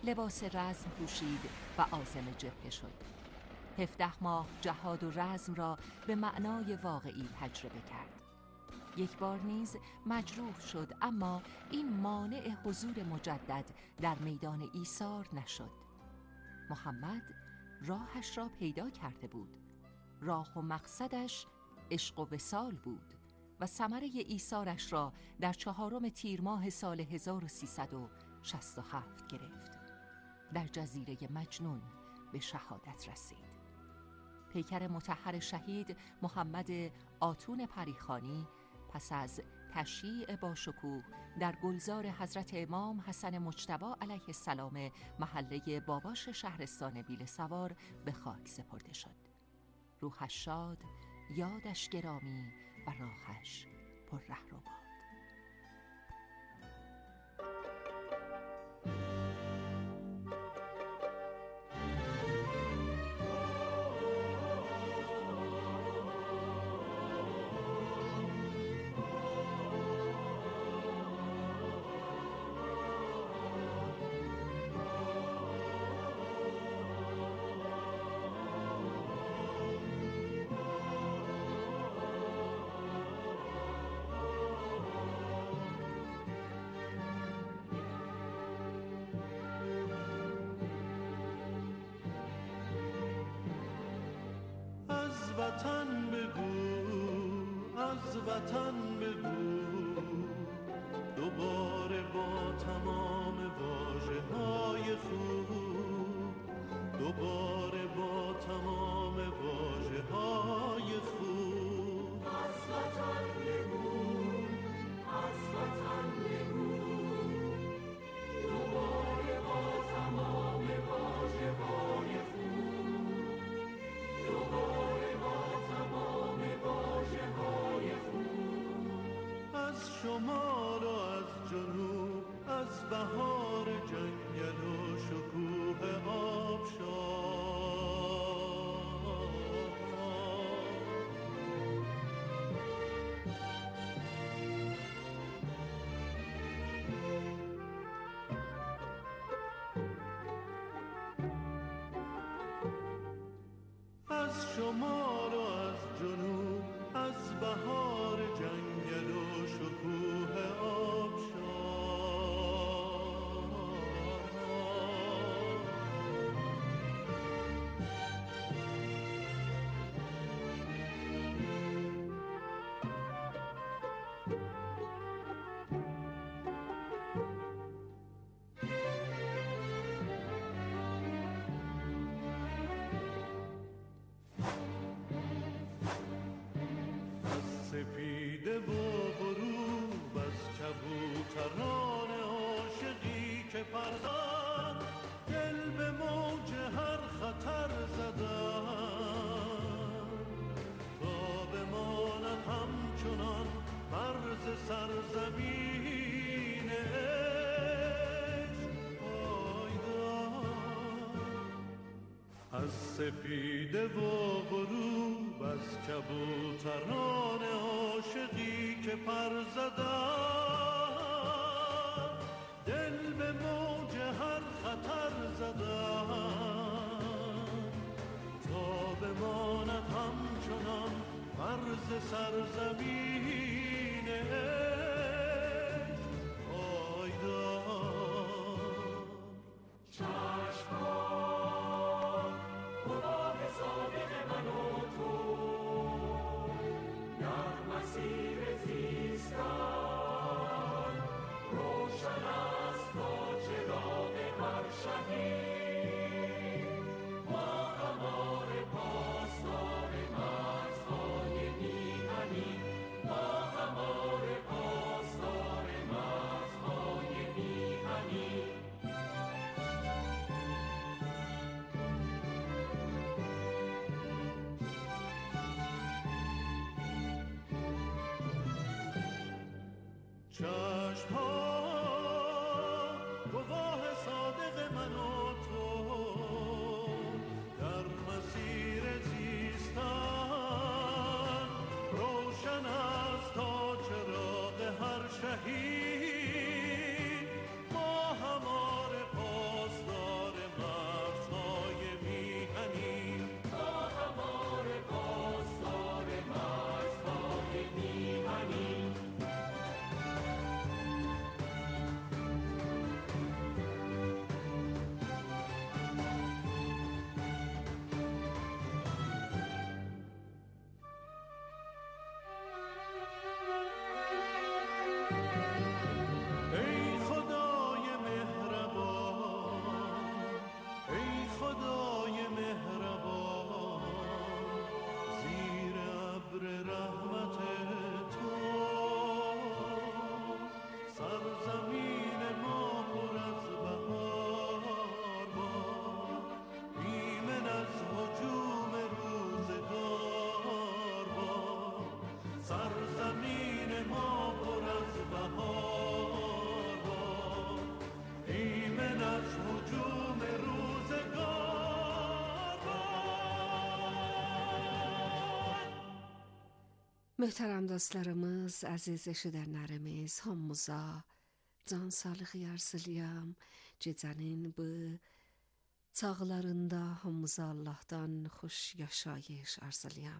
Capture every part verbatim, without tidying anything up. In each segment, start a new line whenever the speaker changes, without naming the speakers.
لباس رزم پوشید و عازم جبهه شد. هفده ماه جهاد و رزم را به معنای واقعی تجربه کرد. یک بار نیز مجروح شد، اما این مانع حضور مجدد در میدان ایثار نشد. محمد راهش را پیدا کرده بود. راه و مقصدش عشق و وصال بود و ثمره ایثارش را در چهارم تیر ماه سال هزار و سیصد و شصت و هفت گرفت. در جزیره مجنون به شهادت رسید. پیکر مطهر شهید محمد آتون پریخانی پس از تشییع با شکوه در گلزار حضرت امام حسن مجتبی علیه السلام محله باباش شهرستان بیلسوار به خاک سپرده شد. روحش شاد، یادش گرامی و راهش پر رهرو باد.
وطن بگو، از وطن بگو، دوباره با تمام واژه‌های خوب، دوباره با تمام واژه‌های خوب.
از وطن بگو، از وطن بگو، دوباره با تمام واژه‌های خوب، دوباره
از شمال و از جنوب، از بهار جنگل و شکوه آبشار. از شمال و از جنوب، از بهار جنگل و شکوه آبشار. سپیده و غروب، از کبوتران عاشقی که پردن، دل به موج هر خطر زدن، تا بماند همچنان مرز سرزمین عشق پایدار. از سپیده و غروب، از کبوتران عاشقی که پر زدن، دل به موج هر خطر زدن، تا بماند همچنان مرز سرزمین عشق پایدار.
چشمان گواه صادق من و تو در مسیر زیستن، روشن است تا چراغ هر شهید، با قمار پاسدار مرزهای میهنی، با قمار پاسدار
بهار باد، ایمن از هجوم روزگار باد.
Möhtərəm dostlarımız, əziz eşidənlərimiz, hamımıza can sağlığı arzulayam. Gecənin bu çağlarında hamımıza Allah'tan xoş yaşayış arzulayam.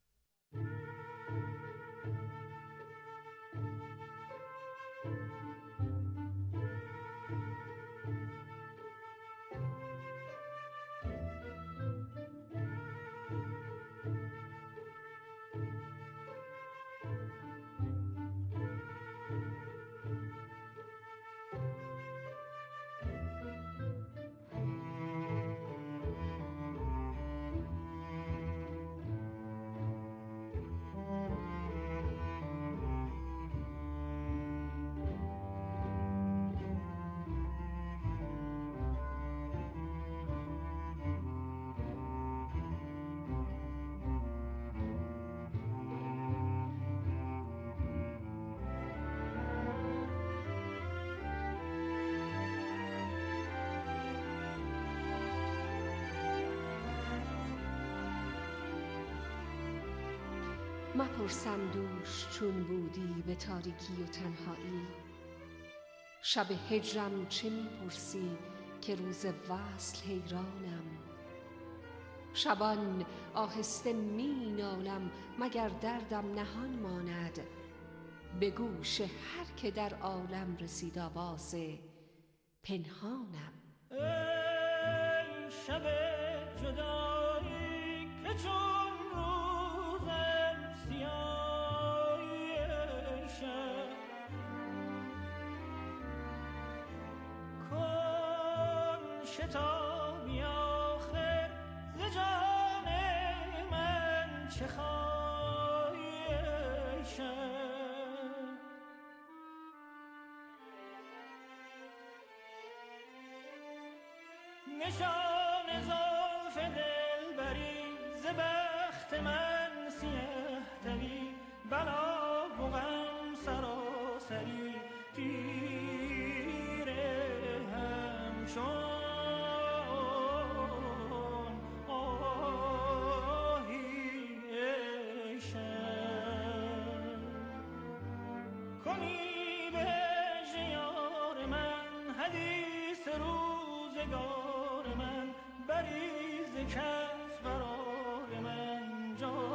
مپرسم دوش چون بودی به تاریکی و تنهایی، شب هجرم چه میپرسی که روز وصل حیرانم. شبان آهسته می نالم مگر دردم نهان ماند، به گوش هر که در عالم رسید آواز پنهانم.
ای شب جدایی که چون روزم سیاهی شب، کن شتابی آخر ز جان من چه خواهی شب. نشان زلف دلبری ز بخت من سیه تری، بلا و غم سراسری تیر همچون آهی ای شب. کنی به هجر یار من حدیث روزگار من، بریز کف قرار من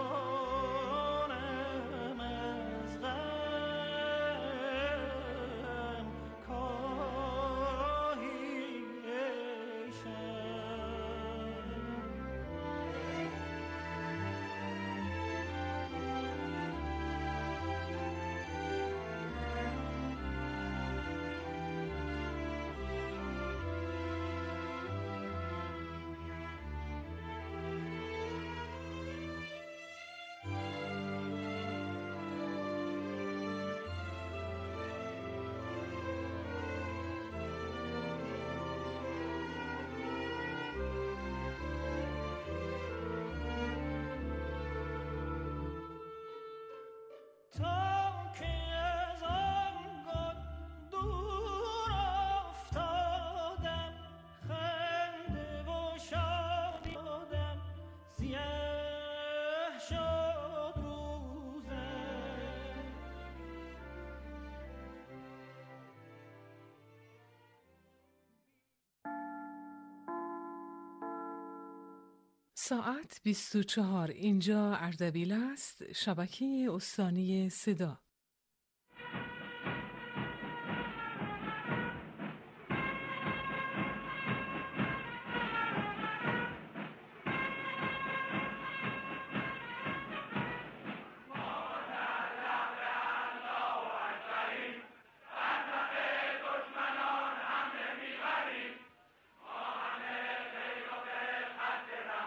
جانم از غم کاهی ای شب. تا که از آن گل دور افتادم، خنده و شادی دادم، سیاه شد روزم.
ساعت بیست و چهار. اینجا اردبیل است، شبکه استانی صدا.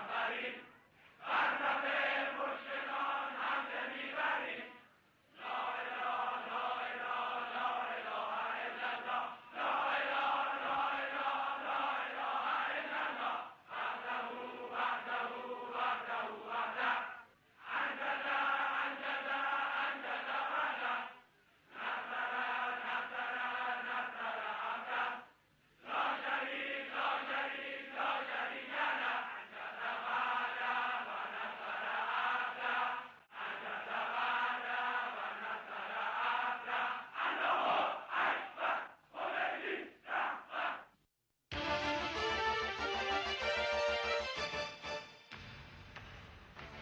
لا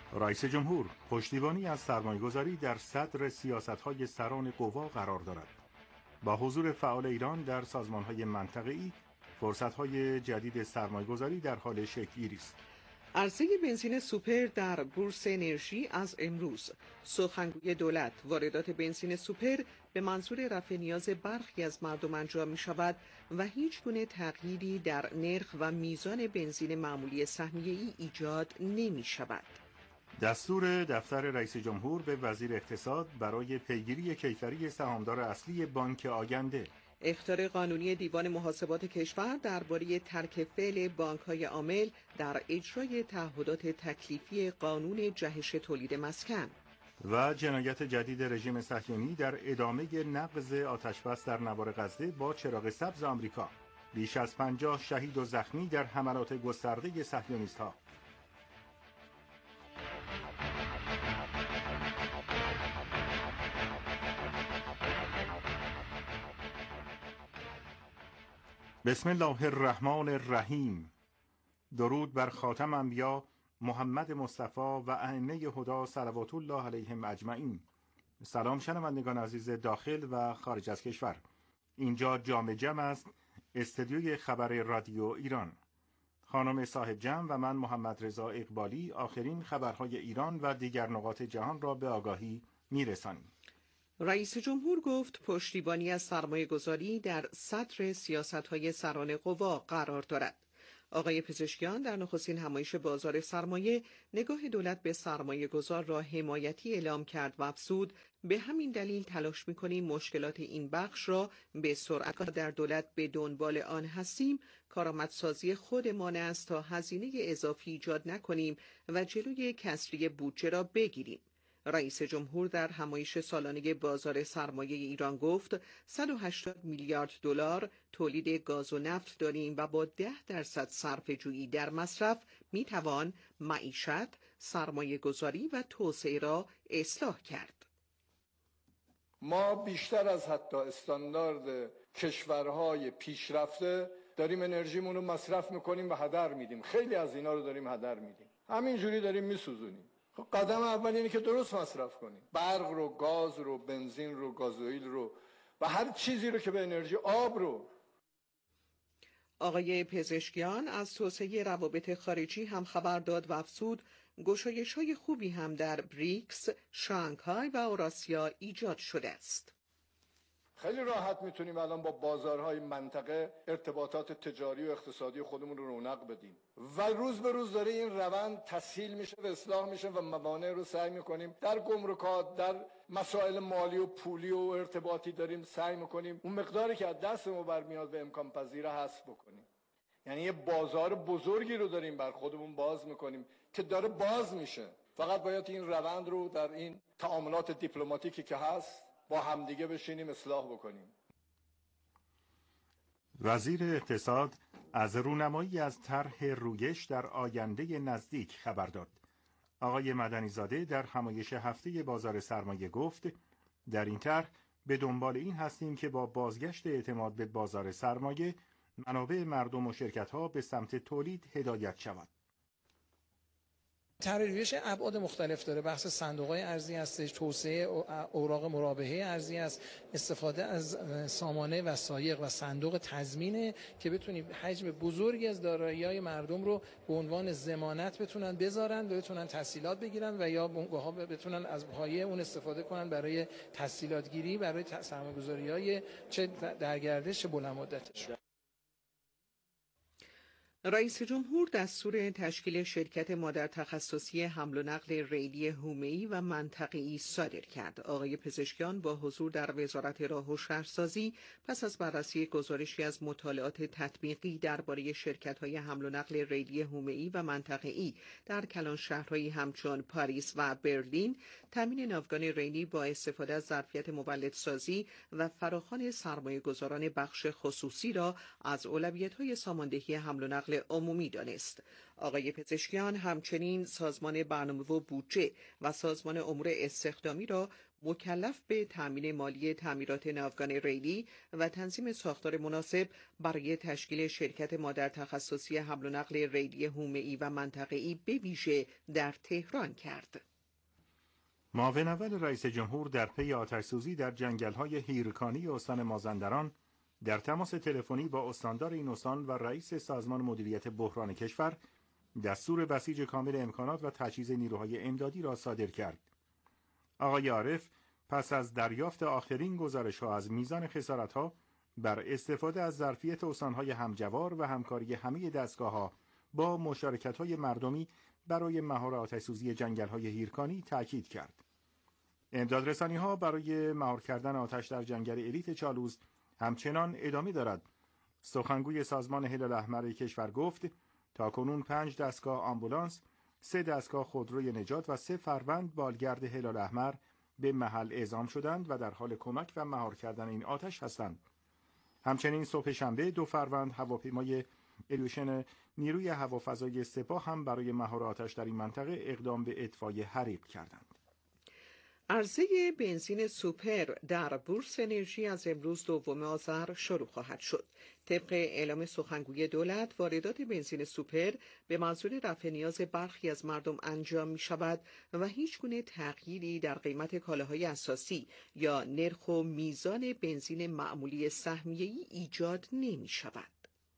رئیس جمهور پشتیبانی از سرمایه‌گذاری در صدر سیاست‌های سران قوا قرار دارد. با حضور فعال ایران در سازمان‌های منطقه‌ای، فرصت‌های جدید سرمایه‌گذاری در حال شکل‌گیری است.
عرضه بنزین سوپر در بورس انرژی از امروز. سخنگوی دولت: واردات بنزین سوپر به منظور رفع نیاز برخی از مردم انجام می شود و هیچ گونه تغییری در نرخ و میزان بنزین معمولی سهمیه‌ای ایجاد نمی شود.
دستور دفتر رئیس جمهور به وزیر اقتصاد برای پیگیری کیفری سهامدار اصلی بانک آینده.
اخطار قانونی دیوان محاسبات کشور درباره ترک فعل بانک‌های عامل در اجرای تعهدات تکلیفی قانون جهش تولید مسکن.
و جنایت جدید رژیم صهیونی در ادامه نقض آتشبس در نوار غزه با چراغ سبز آمریکا. بیش از پنجاه شهید و زخمی در حملات گسترده صهیونیست‌ها. بسم الله الرحمن الرحیم. درود بر خاتم انبیا محمد مصطفی و ائمه هدی صلوات الله علیهم اجمعین. سلام شنوندگان عزیز داخل و خارج از کشور. اینجا جام جم است، استدیوی خبر رادیو ایران. خانم صاحب جم و من محمد رضا اقبالی آخرین خبرهای ایران و دیگر نقاط جهان را به آگاهی میرسانیم.
رئیس جمهور گفت پشتیبانی از سرمایه‌گذاری در صدر سیاست‌های سران قوا قرار دارد. آقای پزشکیان در نخستین همایش بازار سرمایه نگاه دولت به سرمایه‌گذار را حمایتی اعلام کرد و افزود به همین دلیل تلاش می‌کنیم مشکلات این بخش را به سرعت در دولت به دنبال آن هستیم. کارآمدسازی خودمان است تا هزینه اضافی ایجاد نکنیم و جلوی کسری بودجه را بگیریم. رئیس جمهور در همایش سالانه بازار سرمایه ایران گفت صد و هشتاد میلیارد دلار تولید گاز و نفت داریم و با ده درصد صرفه‌جویی در مصرف میتوان معیشت، سرمایه گذاری و توسعه را اصلاح کرد.
ما بیشتر از حتی استاندارد کشورهای پیشرفته داریم انرژیمون رو مصرف میکنیم و هدر میدیم. خیلی از اینا رو داریم هدر میدیم. همینجوری داریم میسوزونیم. قدم اول اینه که درست مصرف کنیم. برق رو، گاز رو، بنزین رو، گازوئیل رو و هر چیزی رو که به انرژی، آب رو.
آقای پزشکیان از توسعه روابط خارجی هم خبر داد و افزود گشایش‌های خوبی هم در بریکس، شانگهای و اوراسیا ایجاد شده است.
خیلی راحت میتونیم الان با بازارهای منطقه ارتباطات تجاری و اقتصادی خودمون رو رونق بدیم و روز به روز داره این روند تسهیل میشه و اصلاح میشه و موانع رو سعی میکنیم در گمرکات، در مسائل مالی و پولی و ارتباطی داریم سعی میکنیم اون مقداری که از دستمون برمیاد به امکان پذیر حذف بکنیم. یعنی یه بازار بزرگی رو داریم بر خودمون باز میکنیم که داره باز میشه. فقط باید این روند رو در این تعاملات دیپلماتیکی که هست با همدیگه بشینیم اصلاح بکنیم.
وزیر اقتصاد از رونمایی از طرح رویش در آینده نزدیک خبر داد. آقای مدنی زاده در همایش هفته بازار سرمایه گفت در این طرح به دنبال این هستیم که با بازگشت اعتماد به بازار سرمایه منابع مردم و شرکت‌ها به سمت تولید هدایت شود.
طرح رویش ابعاد مختلف داره. بحث صندوق‌های ارزی هستش، توسعه اوراق مرابحه ارزی است، استفاده از سامانه وثایق و صندوق تضمینه که بتونیم حجم بزرگی از دارایی‌های مردم رو به عنوان ضمانت بتونن بذارن و بتونن تسهیلات بگیرن و یا بنگاه‌ها بتونن از پایه اون استفاده کنن برای تسهیلات گیری، برای سرمایه‌گذاری‌های چه در گردش چه بلند مدتش.
رئیس جمهور دستور تشکیل شرکت مادر تخصصی حمل و نقل ریلی حومه‌ای و منطقه‌ای صادر کرد. آقای پزشکیان با حضور در وزارت راه و شهرسازی پس از بررسی گزارشی از مطالعات تطبیقی درباره شرکت‌های حمل و نقل ریلی حومه‌ای و منطقه‌ای در کلان شهرهایی همچون پاریس و برلین، تامین ناوگان ریلی با استفاده از ظرفیت مولدسازی و فراخوان سرمایه‌گذاران بخش خصوصی را از اولویت‌های ساماندهی حمل و نقل عمومی دانست. آقای پزشکیان همچنین سازمان برنامه و بودجه و سازمان امور استخدامی را مکلف به تامین مالی تعمیرات ناوگان ریلی و تنظیم ساختار مناسب برای تشکیل شرکت مادر تخصصی حمل و نقل ریلی حومه‌ای و منطقه‌ای به ویژه در تهران کرد.
معاون اول رئیس جمهور در پی آتش‌سوزی در جنگل‌های هیرکانی استان مازندران در تماس تلفنی با استاندار این استان و رئیس سازمان مدیریت بحران کشور دستور بسیج کامل امکانات و تجهیز نیروهای امدادی را صادر کرد. آقای عارف پس از دریافت آخرین گزارش‌ها از میزان خسارت‌ها بر استفاده از ظرفیت استان‌های همجوار و همکاری همه دستگاه‌ها با مشارکت‌های مردمی برای مهار آتش‌سوزی جنگل‌های هیرکانی تاکید کرد. امدادرسانی‌ها برای مهار کردن آتش در جنگل الیت چالوس همچنان ادامه دارد. سخنگوی سازمان هلال احمر کشور گفت تاکنون پنج دستگاه آمبولانس، سه دستگاه خودروی نجات و سه فروند بالگرد هلال احمر به محل اعزام شدند و در حال کمک و مهار کردن این آتش هستند. همچنین صبح شنبه دو فروند هواپیمای ایلوشن نیروی هوافضایی سپاه هم برای مهار آتش در این منطقه اقدام به اطفای حریق کردند.
عرضه بنزین سوپر در بورس انرژی از امروز دوم آذر شروع خواهد شد. طبق اعلام سخنگوی دولت، واردات بنزین سوپر به منظور رفع نیاز برخی از مردم انجام می شود و هیچ گونه تغییری در قیمت کالاهای اساسی یا نرخ و میزان بنزین معمولی سهمیه‌ای ایجاد نمی شود.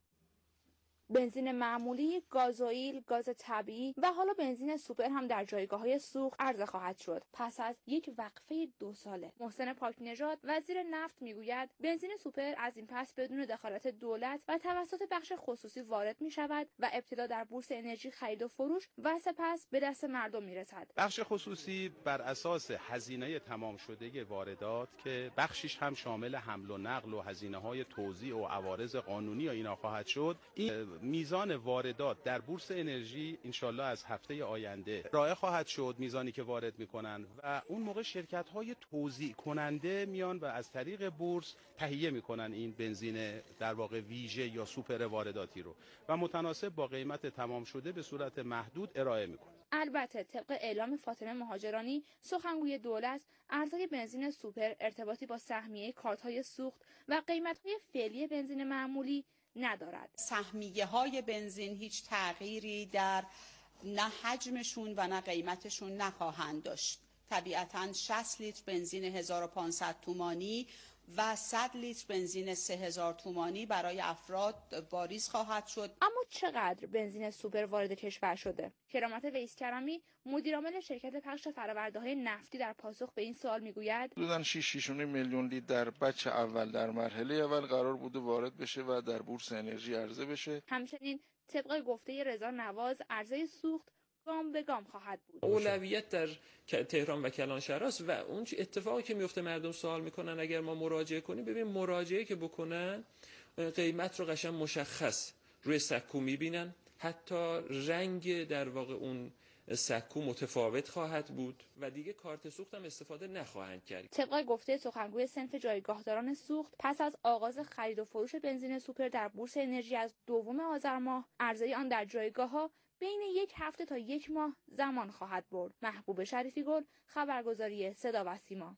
بنزین معمولی، گازوئیل، گاز طبیعی و حالا بنزین سوپر هم در جایگاه‌های سوخت عرضه خواهد شد. پس از یک وقفه دو ساله، محسن پاکنژاد وزیر نفت میگوید بنزین سوپر از این پس بدون دخالت دولت و توسط بخش خصوصی وارد می شود و ابتدا در بورس انرژی خرید و فروش و سپس به دست مردم می رسد.
بخش خصوصی بر اساس هزینه تمام شده واردات که بخشش هم شامل حمل و نقل و هزینه‌های توزیع و عوارض قانونی و اینا خواهد شد، این میزان واردات در بورس انرژی انشالله از هفته آینده رائع خواهد شد، میزانی که وارد میکنن و اون موقع شرکت های توزیع کننده میان و از طریق بورس تهیه میکنن این بنزین در واقع ویژه یا سوپر وارداتی رو و متناسب با قیمت تمام شده به صورت محدود ارائه میکنن.
البته طبق اعلام فاطمه مهاجرانی سخنگوی دولت، عرضه بنزین سوپر ارتباطی با سهمیه کارت‌های سوخت و قیمت‌های فعلی بنزین معمولی ندارد.
سهمیه های بنزین هیچ تغییری در نه حجمشون و نه قیمتشون نخواهند داشت. طبیعتاً شصت لیتر بنزین هزار و پانصد تومانی و صد لیتر بنزین سه هزار تومانی برای افراد واریز خواهد شد.
اما چقدر بنزین سوپر وارد کشور شده؟ کرامت ویسکرمی مدیرعامل شرکت پخش فرآورده‌های نفتی در پاسخ به این سوال میگوید
حدوداً شش و نیم میلیون لیتر در بچ اول در مرحله اول قرار بوده وارد بشه و در بورس انرژی عرضه بشه.
همچنین طبق گفته رضا نواز عرضه سوخت گام به گام خواهد بود.
اولویت در تهران و کلانشهر است و اون اتفاقی که میفته مردم سوال میکنن اگر ما مراجعه کنیم، ببین مراجعه که بکنن قیمت رو قشنگ مشخص روی سکو میبینن، حتی رنگ در واقع اون سکو متفاوت خواهد بود و دیگه کارت سوخت هم استفاده نخواهند کرد.
طبق گفته سخنگوی صنف جایگاهداران سوخت، پس از آغاز خرید و فروش بنزین سوپر در بورس انرژی از دوم آذر ماه، عرضه آن در جایگاه‌ها بین یک هفته تا یک ماه زمان خواهد برد. محبوب شریفی گل، خبرگزاری صدا و سیما.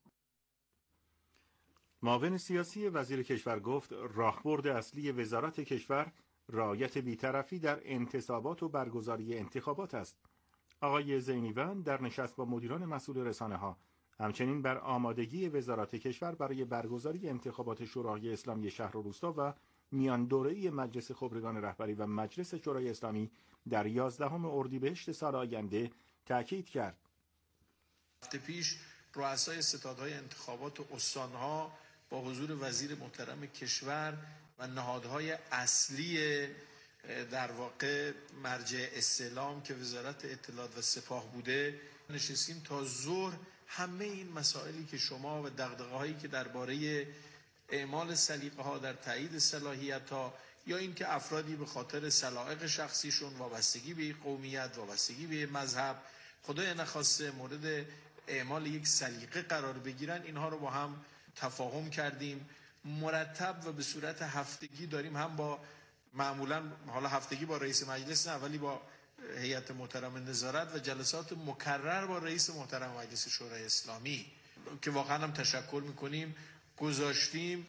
معاون سیاسی وزیر کشور گفت راهبرد اصلی وزارت کشور رعایت بی‌طرفی در انتصابات و برگزاری انتخابات است. آقای زینیوند در نشست با مدیران مسئول رسانه‌ها همچنین بر آمادگی وزارت کشور برای برگزاری انتخابات شورای اسلامی شهر و روستا و میان دوره‌ای مجلس خبرگان رهبری و مجلس شورای اسلامی در یازدهم اردیبهشت سال آینده تاکید کرد.
هفته پیش رؤسای ستادهای انتخابات استانها با حضور وزیر محترم کشور و نهادهای اصلی در واقع مرجع استعلام که وزارت اطلاعات و سپاه بوده نشستیم تا ظهر همه این مسائلی که شما و دغدغه‌هایی که درباره اعمال سلیقه‌ها در تایید صلاحیت‌ها یا اینکه افرادی به خاطر سلایق شخصیشون وابستگی به قومیت، وابستگی به مذهب، خدای نخواسته مورد اعمال یک سلیقه قرار بگیرن، اینها رو با هم تفاهم کردیم. مرتب و به صورت هفتگی داریم هم با معمولا حالا هفتگی با رئیس مجلس نه ولی با هیئت محترم نظارت و جلسات مکرر با رئیس محترم مجلس شورای اسلامی که واقعا هم تشکر میکنیم گذاشتیم.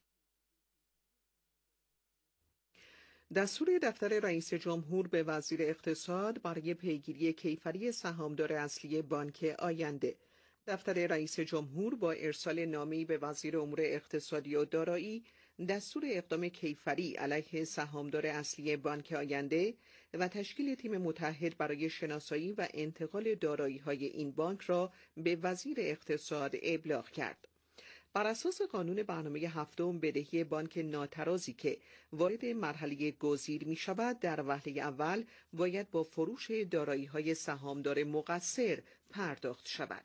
دستور دفتر رئیس جمهور به وزیر اقتصاد برای پیگیری کیفری سهامدار اصلی بانک آینده. دفتر رئیس جمهور با ارسال نامه‌ای به وزیر امور اقتصادی و دارایی دستور اقدام کیفری علیه سهامدار اصلی بانک آینده و تشکیل تیم متحد برای شناسایی و انتقال دارایی‌های این بانک را به وزیر اقتصاد ابلاغ کرد. بر اساس قانون برنامه هفتم، بدهی بانک ناترازی که وارد مرحله گزیر می شود در وهله اول باید با فروش دارایی‌های سهامدار مقصر پرداخت شود.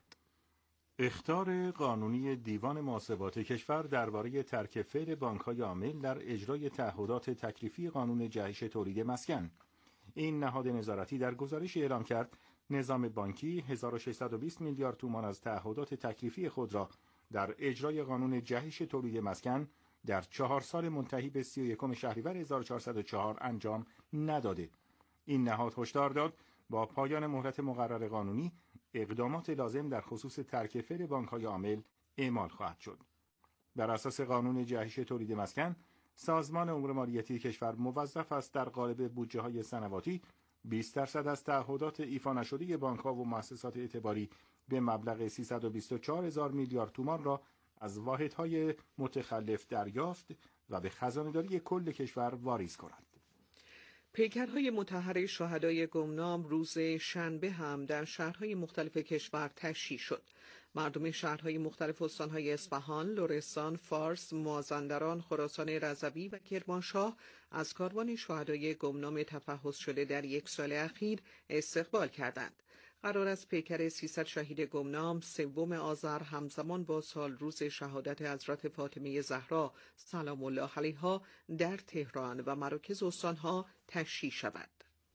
اخطار قانونی دیوان محاسبات کشور درباره ترک فعل بانک‌های عامل در اجرای تعهدات تکلیفی قانون جهش تولید مسکن. این نهاد نظارتی در گزارشی اعلام کرد نظام بانکی هزار و ششصد و بیست میلیارد تومان از تعهدات تکلیفی خود را در اجرای قانون جهش تولید مسکن در چهار سال منتهی به سی و یکم شهریور هزار و چهارصد و چهار انجام نداده. این نهاد هشدار داد با پایان مهلت مقرر قانونی اقدامات لازم در خصوص ترک فعل بانک‌های عامل اعمال خواهد شد. بر اساس قانون جهش تولید مسکن، سازمان امور مالیاتی کشور موظف است در قالب بودجه‌های سنواتی بیست درصد از تعهدات ایفا نشده بانک‌ها و مؤسسات اعتباری به مبلغ سیصد و بیست و چهار هزار میلیارد تومان را از واحدهای متخلف دریافت و به خزانه‌داری کل کشور واریز کند.
پیکرهای مطهر شهدای گمنام روز شنبه هم در شهرهای مختلف کشور تشییع شد. مردم شهرهای مختلف استانهای اصفهان، لرستان، فارس، مازندران، خراسان رضوی و کرمانشاه از کاروان شهدای گمنام تفحص شده در یک سال اخیر استقبال کردند. قرار است پیکر سیصد شهید گمنام سوم آذر همزمان با سال روز شهادت حضرت فاطمه زهرا سلام الله علیها در تهران و مراکز استانها تشییع شود.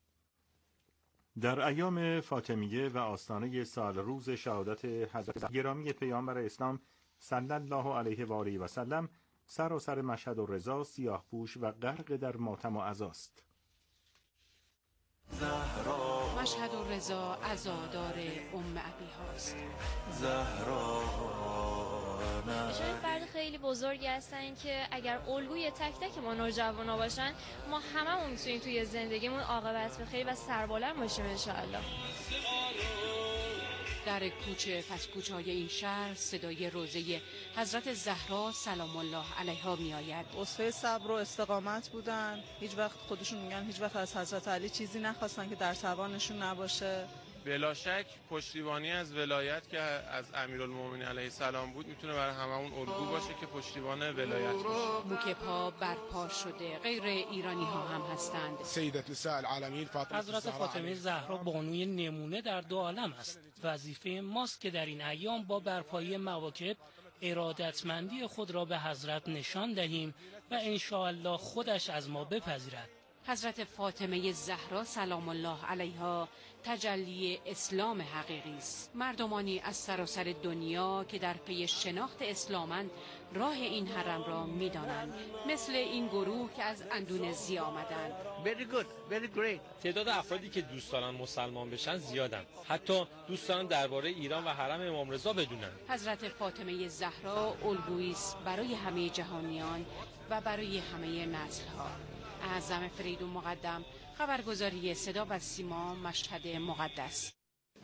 در ایام فاطمیه و آستانه سال روز شهادت حضرت گرامی پیامبر اسلام صلی الله علیه و آله و سلم، سراسر مشهد و رضا سیاه پوش و غرق در ماتم و عزاست.
مشهد و رضا عزادار ام ابی هاست.
ایشون فرد خیلی بزرگی هستن که اگر الگوی تک تک ما نوجوانا باشن، ما هممون میتونیم توی زندگیمون عاقبت به خیر و سربلند باشیم ان شاء الله.
در کوچه پس کوچه‌های این شهر صدای روزه حضرت زهرا سلام الله علیها می آید.
وصفه صبر و استقامت بودن. هیچ وقت خودشون میگن هیچ وقت از حضرت علی چیزی نخواستن که در توانشون نباشه.
بلا شک پشتیبانی از ولایت که از امیرالمومنین علیه السلام بود میتونه برای هممون الگو باشه که پشتیبان ولایت باشه.
موکب‌ها برپا شده غیر ایرانی ها هم هستند.
سیدت نساء العالمین فاطمه
حضرت فاطمه زهرا بانوی نمونه در دو عالم است. وظیفه ماست که در این ایام با برپایی مواکب ارادتمندی خود را به حضرت نشان دهیم و ان شاء الله خودش از ما بپذیرد.
حضرت فاطمه زهرا سلام الله علیها تجلی اسلام حقیقی است. مردمانی از سراسر دنیا که در پی شناخت اسلامند راه این حرم را می‌دانند، مثل این گروه که از اندونزی آمدند.
Very good, very great.
تعداد افرادی که دوست دارن مسلمان بشن زیادن. حتی دوست دارن درباره ایران و حرم امام رضا بدونن.
حضرت فاطمه زهرا الگویی است برای همه جهانیان و برای همه نسل‌ها. اعظم فریدون مقدم، خبرگزاری صدا و سیما، مشهد مقدس.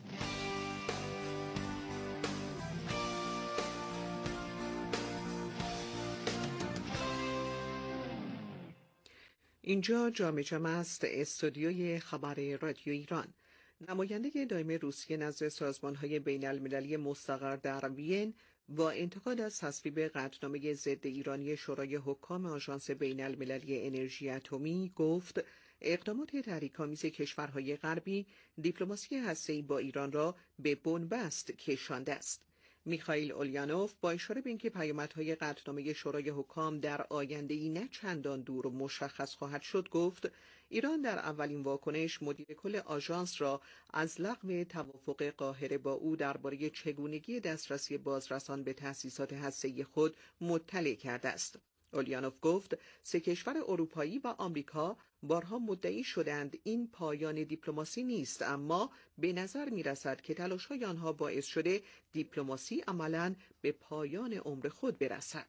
اینجا جامع جمع است استودیوی خبر رادیو ایران. نماینده دائم روسیه نزد سازمان‌های بین‌المللی مستقر در وین با انتقاد از تصویب قطعنامه ضد ایرانی شورای حکام آژانس بین‌المللی انرژی اتمی گفت اقدامات تحریک‌آمیز کشورهای غربی دیپلماسی هسته‌ای با ایران را به بنبست کشانده است. میخائیل اولیانوف با اشاره به اینکه پیامدهای قطعنامه شورای حکام در آینده‌ای نه چندان دور و مشخص خواهد شد گفت ایران در اولین واکنش مدیر کل آژانس را از لغو توافق قاهره با او درباره چگونگی دسترسی بازرسان به تأسیسات هسته‌ای خود مطلع کرده است. اولیانوف گفت سه کشور اروپایی و آمریکا بارها مدعی شدند این پایان دیپلماسی نیست، اما به نظر می رسد که تلاش‌های آنها باعث شده دیپلماسی عملاً به پایان عمر خود برسد.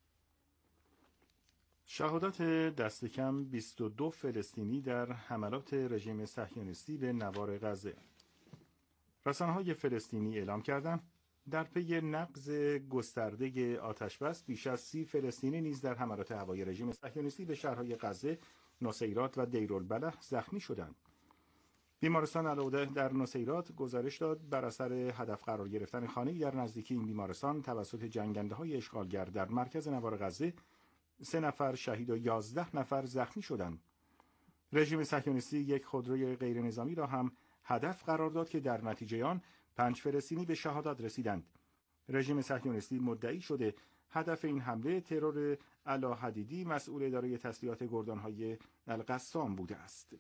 شهادت دست کم بیست و دو فلسطینی در حملات رژیم صهیونیستی به نوار غزه. رسانه‌های فلسطینی اعلام کردند در پی نقض گسترده آتش‌بس بیش از سی فلسطینی نیز در حملات هوایی رژیم صهیونیستی به شهرهای غزه، نصیرات و دیرالبلح زخمی شدند. بیمارستان العوده در نصیرات گزارش داد بر اثر هدف قرار گرفتن خانه‌ای در نزدیکی این بیمارستان توسط جنگنده‌های اشغالگر در مرکز نوار غزه سه نفر شهید و یازده نفر زخمی شدند. رژیم صهیونیستی یک خودروی غیر نظامی را هم هدف قرار داد که در نتیجه آن پنج فلسطینی به شهادت رسیدند. رژیم صهیونیستی مدعی شده هدف این حمله ترور علا حدیدی مسئول اداره تسلیحات گردانهای القسام بوده است.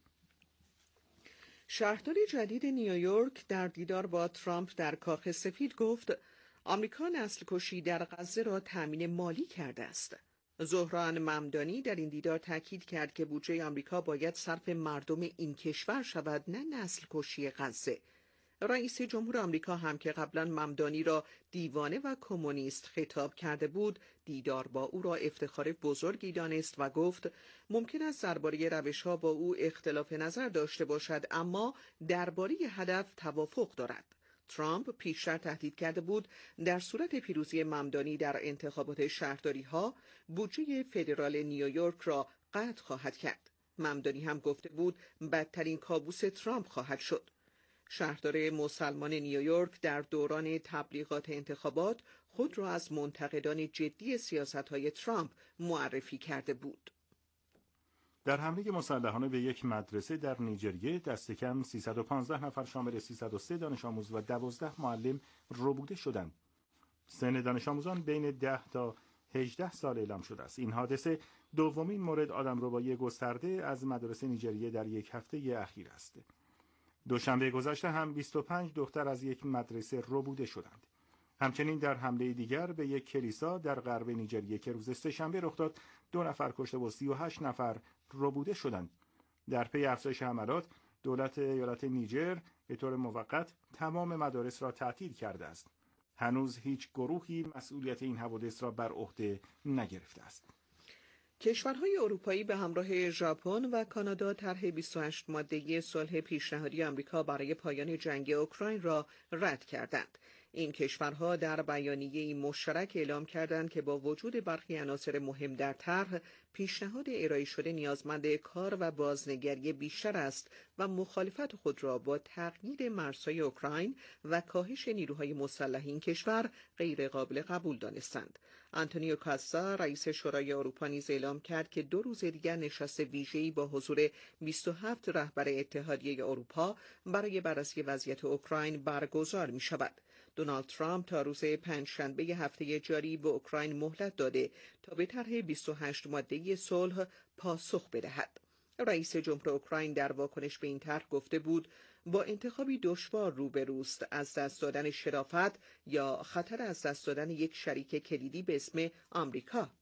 شهردار جدید نیویورک در دیدار با ترامپ در کاخ سفید گفت آمریکا نسل کشی در غزه را تامین مالی کرده است. زهران ممدانی در این دیدار تاکید کرد که بودجه آمریکا باید صرف مردم این کشور شود، نه نسل کشی غزه. رئیس جمهور آمریکا هم که قبلا ممدانی را دیوانه و کمونیست خطاب کرده بود، دیدار با او را افتخار بزرگی دانست و گفت ممکن است درباره روش‌ها با او اختلاف نظر داشته باشد، اما درباره هدف توافق دارد. ترامپ پیشتر تهدید کرده بود در صورت پیروزی ممدانی در انتخابات شهرداری‌ها بودجه فدرال نیویورک را قطع خواهد کرد. ممدانی هم گفته بود بدترین کابوس ترامپ خواهد شد. شهردار مسلمان نیویورک در دوران تبلیغات انتخابات خود را از منتقدان جدی سیاست‌های ترامپ معرفی کرده بود.
در حمله مسلحانه به یک مدرسه در نیجریه دست کم سیصد و پانزده نفر شامل سیصد و سه دانش آموز و دوازده معلم ربوده شدند. سن دانش آموزان بین ده تا هجده سال اعلام شده است. این حادثه دومین مورد آدمربایی گسترده از مدارس نیجریه در یک هفته اخیر است. دوشنبه گذشته هم بیست و پنج دختر از یک مدرسه ربوده شدند. همچنین در حمله دیگر به یک کلیسا در غرب نیجریه که روز سه‌شنبه رخ داد، دو نفر کشته و سی و هشت نفر ربوده شدند. در پی افزایش حملات، دولت ایالت نیجر به طور موقت تمام مدارس را تعطیل کرده است. هنوز هیچ گروهی مسئولیت این حوادث را بر عهده نگرفته است.
کشورهای اروپایی به همراه ژاپن و کانادا طرح بیست و هشت ماده‌ای صلح پیشنهادی آمریکا برای پایان جنگ اوکراین را رد کردند. این کشورها در بیانیه‌ای مشترک اعلام کردند که با وجود برخی عناصر مهم در طرح، پیشنهاد ارائه شده نیازمند کار و بازنگری بیشتر است و مخالفت خود را با تغییر مرزهای اوکراین و کاهش نیروهای مسلح این کشور غیر قابل قبول دانستند. آنتونیو کاستا رئیس شورای اروپا نیز اعلام کرد که دو روز دیگر نشست ویژه‌ای با حضور بیست و هفت رهبر اتحادیه اروپا برای بررسی وضعیت اوکراین برگزار می‌شود. دونالد ترامپ تا روز پنجشنبه هفته جاری به اوکراین مهلت داده تا به طرح بیست و هشت ماده‌ای صلح پاسخ بدهد. رئیس جمهور اوکراین در واکنش به این طرح گفته بود با انتخابی دشوار روبروست: از دست دادن شرافت یا خطر از دست دادن یک شریک کلیدی به اسم آمریکا.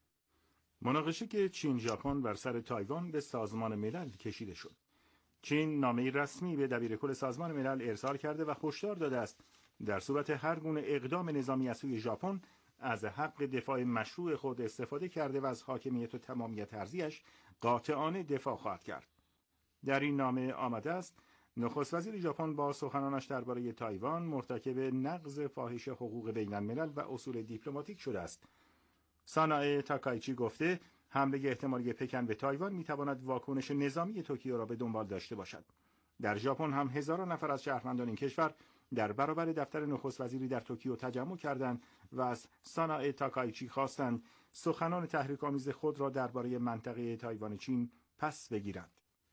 مناقشه که چین ژاپن بر سر تایوان به سازمان ملل کشیده شد. چین نامه‌ای رسمی به دبیرکل سازمان ملل ارسال کرده و هشدار داده است در صورت هر گونه اقدام نظامی از سوی ژاپن از حق دفاع مشروع خود استفاده کرده و از حاکمیت و تمامیت ارضیش قاطعانه دفاع خواهد کرد. در این نامه آمده است نخست وزیر ژاپن با سخنانش درباره تایوان مرتکب نقض فاحش حقوق بین الملل و اصول دیپلماتیک شده است. سانائه تاکایچی گفته حمله احتمالی پکن به تایوان میتواند واکنش نظامی توکیو را به دنبال داشته باشد. در ژاپن هم هزاران نفر از شهروندان این کشور در برابر دفتر نخست وزیری در توکیو تجمع کردند و از سانائه تاکایچی خواستند سخنان تحریک‌آمیز خود را درباره منطقه تایوان چین پس بگیرد.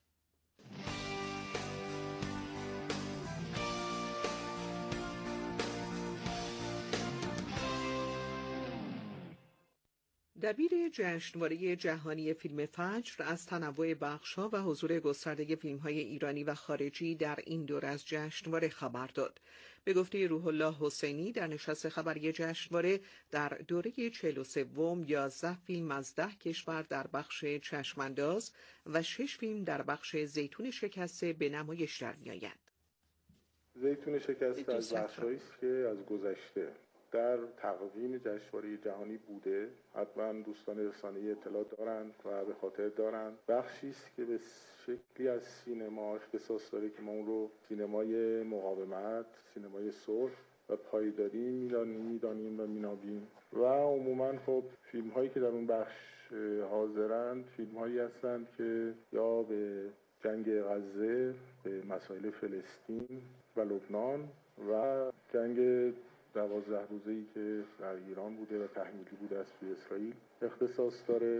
دبیر جشنواره جهانی فیلم فجر از تنوع بخش‌ها و حضور گسترده فیلم‌های ایرانی و خارجی در این دور از جشنواره خبر داد. به گفته روح الله حسینی در نشست خبری جشنواره در دوره چهل و سوم یازده فیلم از ده کشور در بخش چشمانداز و شش فیلم در بخش زیتون شکسته به نمایش در می‌آید.
زیتون شکسته از بخش‌هایی است که از گذشته در تقویم جشنواره جهانی بوده. حتما دوستان رسانه‌ای اطلاع دارند و به خاطر دارند. بخشی است که به شکلی از سینما اختصاص داره که ما اون رو سینمای مقاومت، سینمای صلح و پایداری میدانیم و مینابیم و عموما خب فیلم هایی که در اون بخش حاضرند فیلم هایی هستند که یا به جنگ غزه، به مسائل فلسطین و لبنان و جنگ دوازده روزه‌ای که در ایران بوده و تحمیلی بوده از سوی اسرائیل اختصاص داره.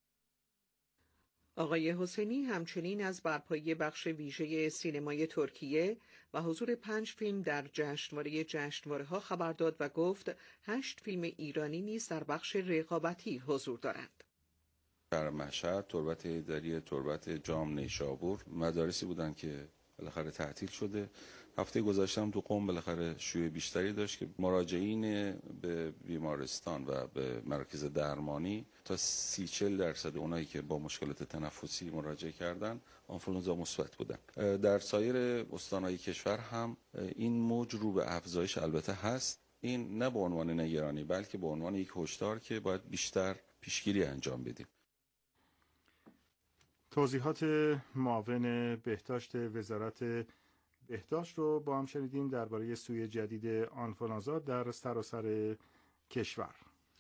آقای حسینی همچنین از برپایی بخش ویژه سینمای ترکیه و حضور پنج فیلم در جشنواره جشنواره‌ها خبر داد و گفت هشت فیلم ایرانی نیز در بخش رقابتی حضور دارند.
در مشهد، تربت هیدری، تربت جام، نیشابور مدارسی بودن که بالاخره تعطیل شده. هفته گذشتم تو قم بالاخره شیوع بیشتری داشت که مراجعین به بیمارستان و به مراکز درمانی تا سی چل درصد اونایی که با مشکلات تنفسی مراجعه کردن آنفولانزا مثبت بودن. در سایر استانهای کشور هم این موج رو به افزایش البته هست. این نه به عنوان نگرانی بلکه به عنوان یک هشدار که باید بیشتر پیشگیری انجام بدیم.
توضیحات معاون بهداشت وزارت بهداشت رو با هم شنیدیم درباره سویه جدید آنفولانزا در سراسر کشور.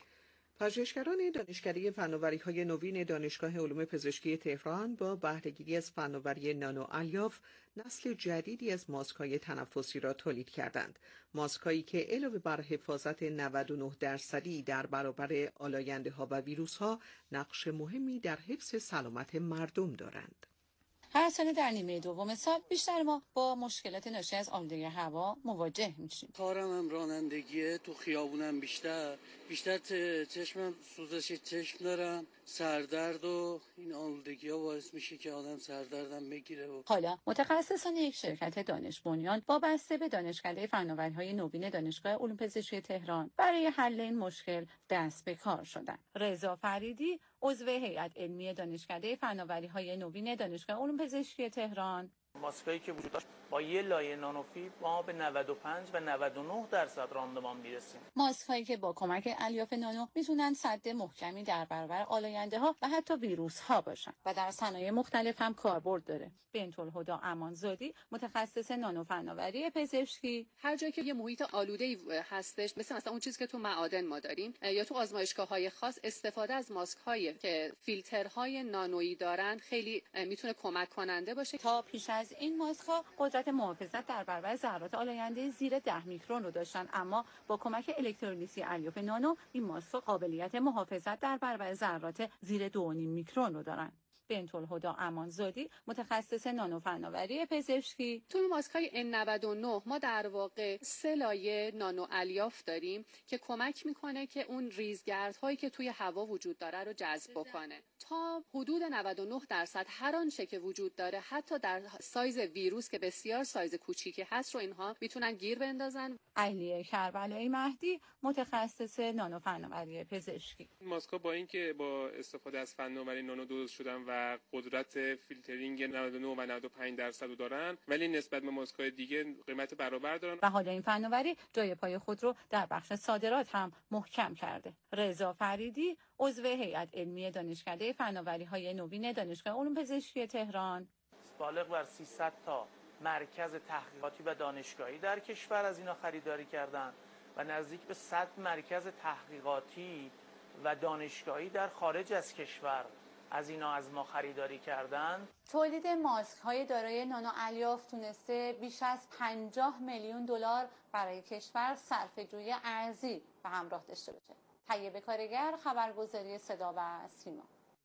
پژوهشگران دانشکده فناوری‌های نوین دانشگاه علوم پزشکی تهران با بهره‌گیری از فناوری نانو الیاف نسل جدیدی از ماسک‌های تنفسی را تولید کردند. ماسک‌هایی که علاوه بر حفاظت نود و نه درصدی در برابر آلاینده‌ها و ویروس‌ها نقش مهمی در حفظ سلامت مردم دارند.
هر سال در نیمه دوم سال بیشتر ما با مشکلات ناشی از آلودگی هوا مواجه میشیم.
کارم هم رانندگیه، تو خیابونم بیشتر بیشتر چشمم سوزش چشم دارم، سردرد و این آلودگی ها باعث میشه که آدم سردردم بگیره. و
حالا متخصصان یک شرکت دانش بنیان وابسته به دانشکده فناوری‌های نوین دانشگاه علوم پزشکی تهران برای حل این مشکل دست به کار شدند. رضا فریدی عضو هیئت علمی دانشکده فناوری‌های نوین دانشگاه علوم پزشکی تهران:
ماسکایی که وجود داشت با یه لایه نانوفیبر ما به نود و پنج و نود و نه درصد راندمان میرسیم.
ماسک‌هایی که با کمک الیاف نانو میتونن سد محکمی در برابر آلاینده‌ها و حتی ویروس‌ها باشن و در صنایع مختلف هم کاربرد داره. بنت‌الهدی امانزادی متخصص نانو فناوری پزشکی:
هر جایی که یه محیط آلوده‌ای هستش، مثل مثلا اون چیزی که تو معادن ما داریم یا تو آزمایشگاه‌های خاص، استفاده از ماسک‌هایی که فیلترهای نانویی دارن خیلی میتونه کمک کننده باشه.
تا پیش از این ماسک‌ها قدرت محافظت در برابر ذرات آلاینده زیر ده میکرون رو داشتن، اما با کمک الکترولیسی الیاف نانو این ماسک‌ها قابلیت محافظت در برابر ذرات زیر دو و نیم میکرون رو دارن. بنت‌الهدی امانزادی متخصص نانو فناوری پزشکی:
تو ماسک‌های ان نود و نه ما در واقع سه لایه نانو الیاف داریم که کمک میکنه که اون ریزگردهایی که توی هوا وجود داره رو جذب بکنه. تا حدود نود و نه درصد هر آنچه که وجود داره حتی در سایز ویروس که بسیار سایز کوچیکی هست رو اینها میتونن گیر بندازن.
علیه کربلایی مهدی متخصص نانو فناوری پزشکی:
ماسک‌ها با اینکه با استفاده از فناوری نانو درست شدن و قدرت فیلترینگ نود و نه و نود و پنج درصد رو دارن، ولی نسبت به ماسک‌های دیگه قیمت برابر دارن
و حالا این فناوری جای پای خود رو در بخش صادرات هم محکم کرده. رضا فریدی عضو هیئت علمی دانشکده فناوری‌های نوین دانشگاه علوم پزشکی تهران:
بالغ بر سیصد تا مرکز تحقیقاتی و دانشگاهی در کشور از اینا خریداری کردن و نزدیک به صد مرکز تحقیقاتی و دانشگاهی در خارج از کشور از اینا از ما خریداری کردن.
تولید ماسک‌های دارای نانو الیاف تونسته بیش از پنجاه میلیون دلار برای کشور صرفه‌جویی ارزی به همراه داشته باشه. طیبه کارگر، خبرگزاری صدا و سیما.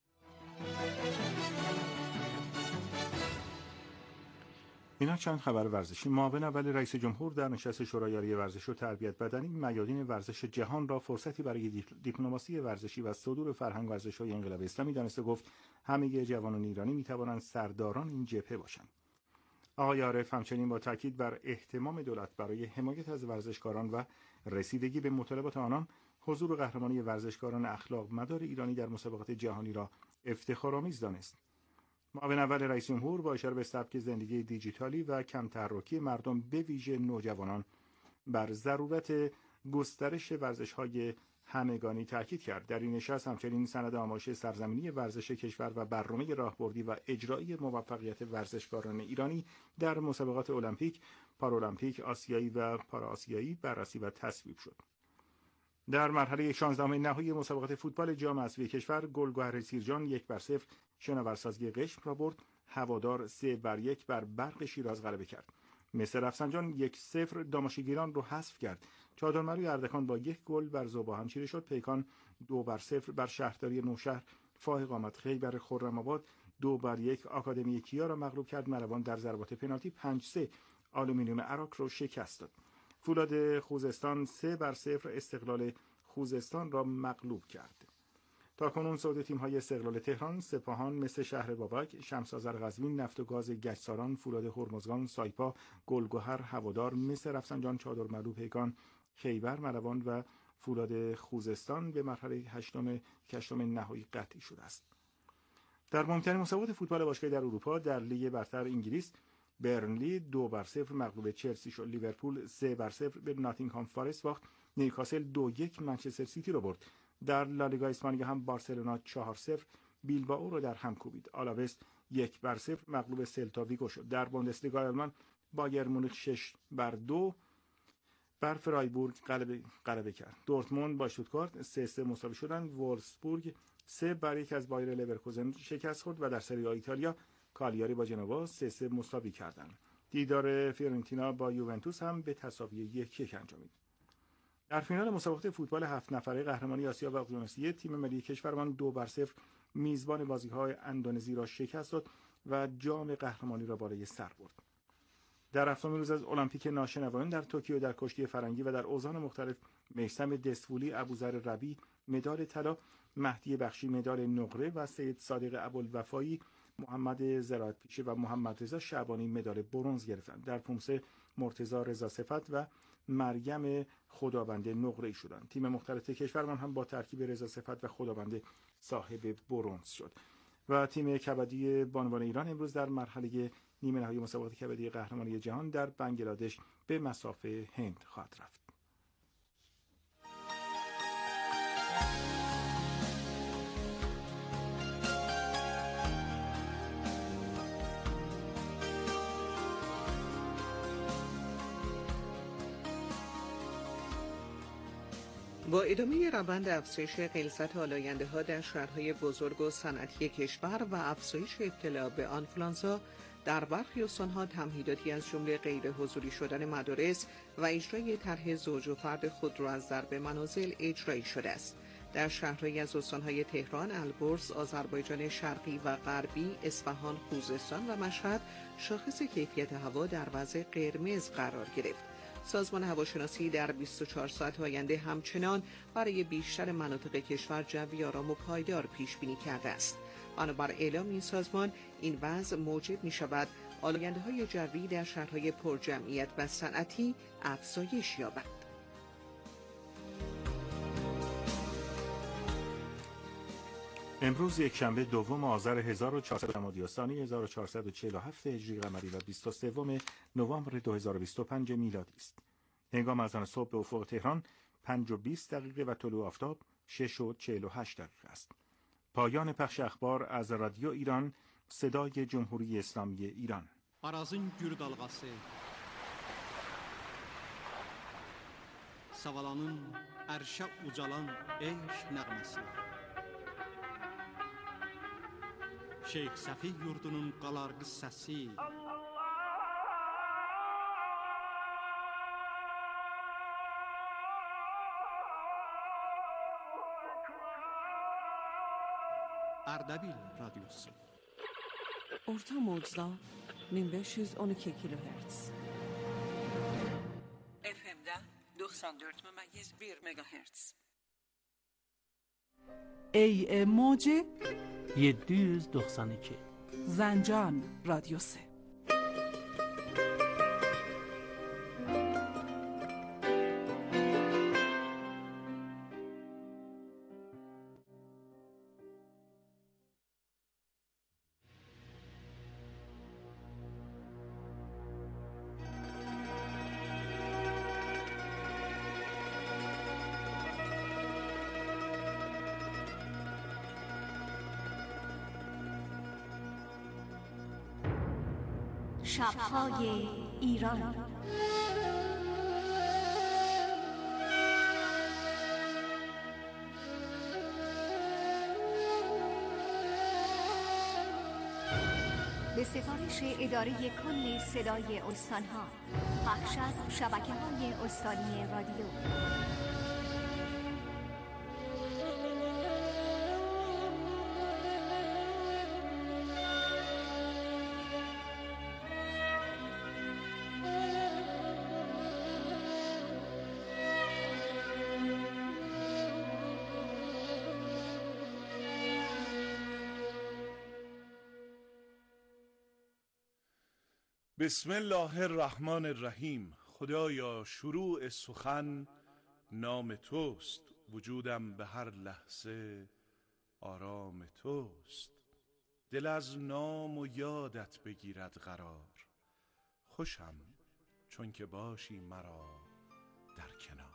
اینا چند خبر ورزشی. معاون اول رئیس جمهور در نشست شورای عالی ورزش و تربیت بدنی میادین ورزش جهان را فرصتی برای دیپلماسی ورزشی و صدور فرهنگ ورزش‌های انقلاب اسلامی دانسته. گفت همه جوانان ایرانی میتوانند سرداران این جبهه باشند. آقای عارف همچنین با تاکید بر اهتمام دولت برای حمایت از ورزشکاران و رسیدگی به مطالبات آنان، حضور و قهرمانی ورزشکاران اخلاق مدار ایرانی در مسابقات جهانی را افتخارآمیز دانست. معاون اول رئیس جمهور با اشاره به سبک زندگی دیجیتالی و کم تحرکی مردم به ویژه نوجوانان بر ضرورت گسترش ورزش‌های همگانی تاکید کرد. در این نشست همچنین سند آمایش سرزمینی ورزش کشور و برنامه راهبردی و اجرایی موفقیت ورزشکاران ایرانی در مسابقات المپیک، پارالمپیک، آسیایی و پارآسیایی بررسی و تصویب شد. در مرحله شانزدهم نهایی مسابقات فوتبال جام اسیای کشور، گلگهر سیرجان یک بر صفر شناورسازی قشم را برد. هوادار سه بر یک بر برق شیراز غلبه کرد. مصر رفسنجان یک صفر داماشیگیران رو حذف کرد. چادرملوی اردکان با یک گل بر ذوباهم چیره شد. پیکان دو بر صفر بر شهرداری نوشهر فائق آمد. خیبر خرم‌آباد دو بر یک آکادمی کیا را مغلوب کرد. ملوان در ضربات پنالتی پنج سه آلومینیوم عراق را شکست داد. فولاد خوزستان سه بر صفر استقلال خوزستان را مغلوب کرد. تاکنون صعود تیم‌های استقلال تهران، سپاهان، مس شهر بابک، شمس آذر قزوین، نفت و گاز گچساران، فولاد هرمزگان، سایپا، گلگهر، هوادار، مس رفسنجان، چادرملو، پیکان، خیبر، ملوان و فولاد خوزستان به مرحله هشتم هشتم نهایی قطعی شده است. در مهمترین مسابقات فوتبال باشگاهی در اروپا، در لیگ برتر انگلیس، برنلی دو بر صفر مغلوب چلسی شد. لیورپول سه بر صفر به ناتینگهام فارست باخت. نیوکاسل دو یک منچستر سیتی را برد. در لالیگا اسپانیا هم بارسلونا چهار صفر بیلبائو را در هم کوبید. آلاوس یک بر صفر مغلوب سلتا ویگو شد. در بوندسلیگا آلمان بایر مونیخ شش بر دو بر فرایبورگ غلبه غلبه کرد. دورتموند با اشتوتگارت سه سه مساوی شدند. وولفسبورگ سه بر یک از بایر لورکوزن شکست خورد و در سری آ ایتالیا کالیاری با جنوا سه سه مساوی کردند. دیدار فیورنتینا با یوونتوس هم به تساوی یک یک انجامید. در فینال مسابقات فوتبال هفت نفره قهرمانی آسیا و اقیانوسیه، تیم ملی کشورمان دو بر صفر میزبان بازی‌های اندونزی را شکست داد و جام قهرمانی را بالای سر برد. در هفتمین روز از المپیک ناشنوایان در توکیو در کشتی فرنگی و در اوزان مختلف، میثم دستفولی، ابوذر ربی مدال طلا، مهدی بخشی مدال نقره و سید صادق ابوالوفایی، محمد زراعتپیشه و محمد رضا شعبانی مدال برنز گرفتند. در پومسه مرتضی رضا صفت و مریم خدابنده نقره‌ای شدند. تیم مختلط کشورمان هم با ترکیب رضا صفت و خدابنده صاحب برنز شد. و تیم کبدی بانوان ایران امروز در مرحله نیمه نهایی مسابقات کبدی قهرمانی جهان در بنگلادش به مصاف هند خواهد رفت.
با ادامه روند افزایش غلظت آلاینده‌ها در شهرهای بزرگ و صنعتی کشور و افزایش ابتلا به آنفولانزا، در برخی استان‌ها تمهیداتی از جمله غیر حضوری شدن مدارس و اجرای طرح زوج و فرد خود را از ضرب منازل اجرایی شده است. در شهرهایی از استان‌های تهران، البرز، آذربایجان شرقی و غربی، اصفهان، خوزستان و مشهد شاخص کیفیت هوا در وضع قرمز قرار گرفت. سازمان هواشناسی در بیست و چهار ساعت آینده همچنان برای بیشتر مناطق کشور جوی آرام و پایدار پیش بینی کرده است. بنابر اعلام این سازمان، این وضع موجب می شود آلاینده‌های جوی در شهرهای پرجمعیت و صنعتی افزایش یابد.
امروز یک شنبه دوم آذر هزار و چهارصد جمادی ثانی هزار و چهارصد و چهل و هفت هجری قمری و بیست و سوم نوامبر دو هزار و بیست و پنج میلادی است. هنگام اذان صبح به افق تهران پنج و بیست دقیقه و طلوع آفتاب شش و چهل و هشت دقیقه است. پایان پخش اخبار از رادیو ایران، صدای جمهوری اسلامی ایران.
Arazın gür dalğası, Savalanın ərşə ucalan eşq nəğməsi, Şeyx Səfi yurdunun qalarğı səsi, Ərdəbil radyosu.
Orta mocda min beş yüz on iki kilohertz.
F M'de doksan dört memeyiz bir megahertz.
A M موج
yedi yüz doksan iki.
زنجان رادیو سه. شب‌های ایران. به سفارش اداره کل صدای استان‌ها، بخش از شبکه‌های استانی رادیو.
بسم الله الرحمن الرحیم. خدایا شروع سخن نام توست، وجودم به هر لحظه آرام توست. دل از نام و یادت بگیرد قرار، خوشم چون که باشی مرا در کنار.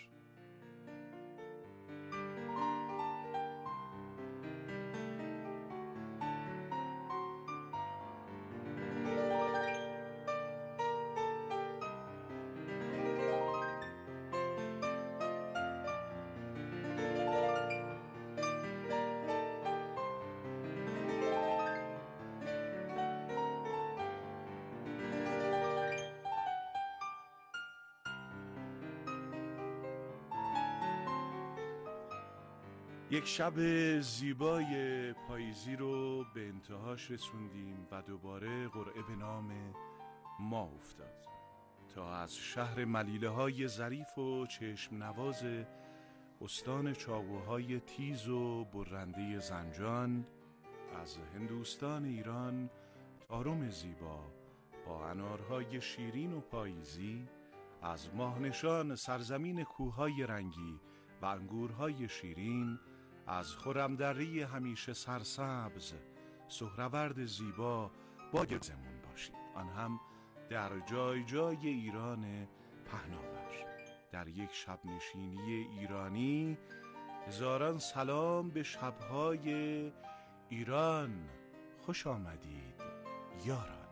یک شب زیبای پاییزی رو به انتهاش رسوندیم و دوباره قرعه به نام ما افتاد تا از شهر ملیله های ظریف و چشم نواز استان چاقوهای تیز و برنده زنجان، از هندوستان ایران تارم زیبا با انارهای شیرین و پاییزی، از ماهنشان سرزمین کوههای رنگی و انگورهای شیرین، از خرمدری همیشه سرسبز، سهرورد زیبا با گرزمون باشیم، آن هم در جای جای ایران پهناور. در یک شب نشینی ایرانی، هزاران سلام به شبهای ایران. خوش آمدید یاران.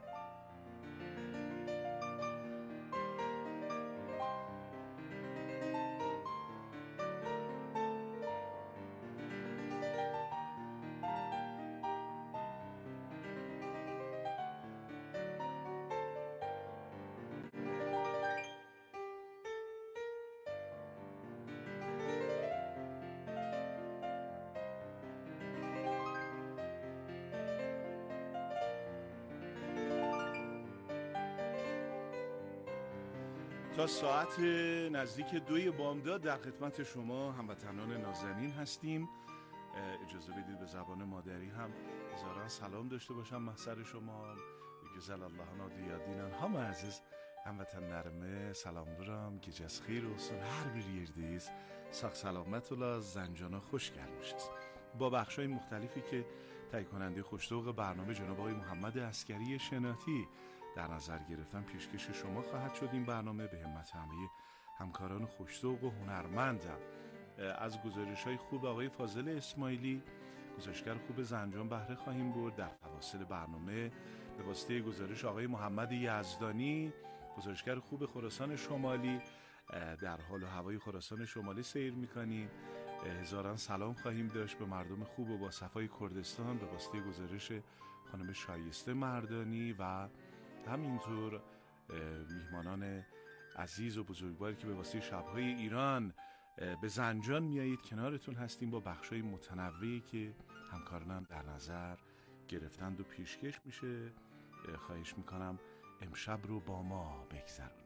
تا ساعت نزدیک دوی بامداد در خدمت شما هموطنان نازنین هستیم. اجازه بدید به زبان مادری هم هزاران سلام داشته باشم محضر شما. گزل الله نادیادینان هم عزیز هموطن نرمه سلام دارم. گجز خیر olsun her bir yerdeyiz. sağ سلامت و زنجانا خوش gelmişiz. با بخشای مختلفی که تهیه کننده خوش‌ذوق برنامه جناب آقای محمد عسکری شناتی در نظر گرفتن، پیشکش شما خواهد شد. این برنامه به همت همه همکاران خوش‌ذوق و هنرمندم. از گزارش‌های خوب آقای فاضل اسماعیلی، گزارشگر خوب زنجان، بهره خواهیم برد. در فواصل برنامه به واسطه گزارش آقای محمد یزدانی، گزارشگر خوب خراسان شمالی، در حال و هوای خراسان شمالی سیر می‌کنیم. هزاران سلام خواهیم داشت به مردم خوب و با صفای کردستان به واسطه گزارش خانم شایسته مردانی و همینطور میهمانان عزیز و بزرگواری که به واسطه شب‌های ایران به زنجان میایید. کنارتون هستیم با بخشای متنوعی که همکارانم در نظر گرفتند و پیشکش میشه. خواهش میکنم امشب رو با ما بگذرونید.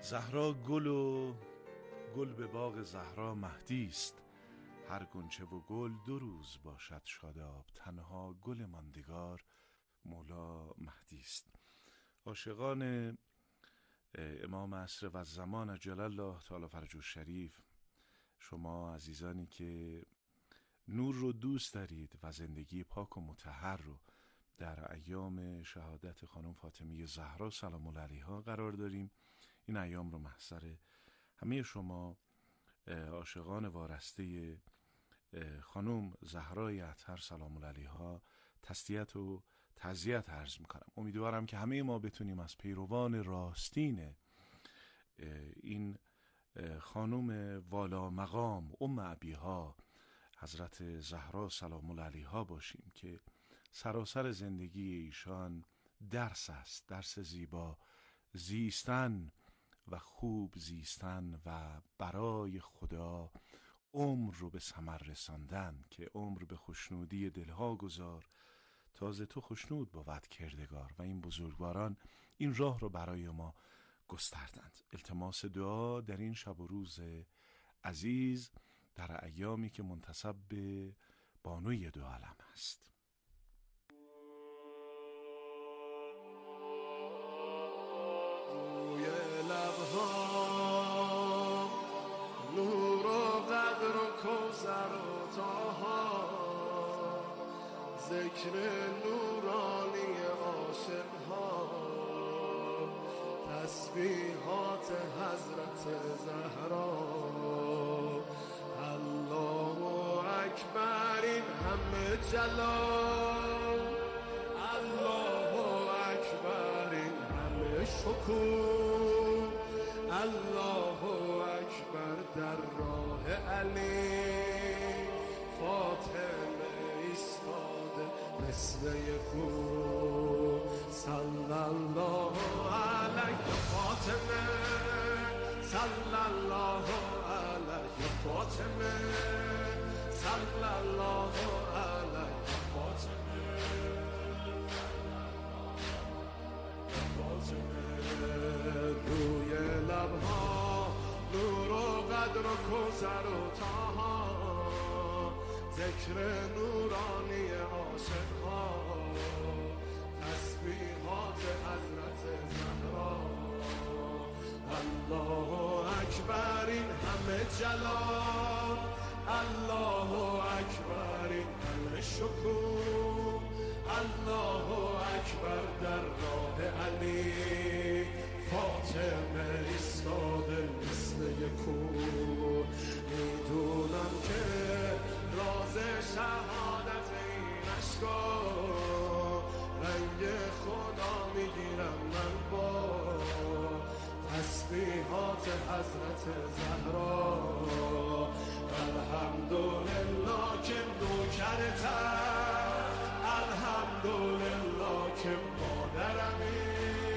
زهرا گل و گل به باغ زهرا مهدی است. هر گنچه و گل دو روز باشد شاداب، تنها گل ماندگار مولا مهدی است. عاشقان امام عصر و زمان عجل الله تعالی فرجه الشریف، شما عزیزانی که نور رو دوست دارید و زندگی پاک و مطهر رو در ایام شهادت خانم فاطمه زهرا سلام الله علیها قرار داریم، این ایام رو محضر همه شما عاشقان وارسته خانم زهرای اطهر سلام الله علیها تسلیت و تعزیت عرض میکنم. امیدوارم که همه ما بتونیم از پیروان راستین این خانم والا مقام ام ابیها حضرت زهرا سلام الله علیها باشیم که سراسر زندگی ایشان درس است، درس زیبا زیستن و خوب زیستن و برای خدا عمر رو به ثمر رساندن، که عمر به خوشنودی دلها گذار تازه تو خوشنود بود کردگار. و این بزرگواران این راه رو برای ما گستردند. التماس دعا در این شب و روز عزیز در ایامی که منتسب به بانوی دو عالم است.
روی لبها نور و قدر و کوثر و طاها، ذکر نورانی عاشقها، تسبیحات حضرت زهرا. الله اکبر این همه جلال، الله اکبر این همه شکوه، الله اکبر در راه علی. فاطمه ایستاده مثل یکو، صلی الله علیه فاطمه، صلی الله علیه فاطمه، صلی الله علیه فاطمه. روی لبها نور و قدر و کوثر و طاها، ذکر نورانی عاشقها، تسبیحات حضرت زهرا. الله اکبر این همه جلال، الله اکبر این همه شکوه، الله اکبر در راه علی. فاطمه ایستاده مثل یکو، میدونم که راز شهادت این اشکا، رنگ خدا میگیرم من با تسبیحات حضرت زهرا. الحمدلله که نوکرتم، الحمدلله که مادرمی،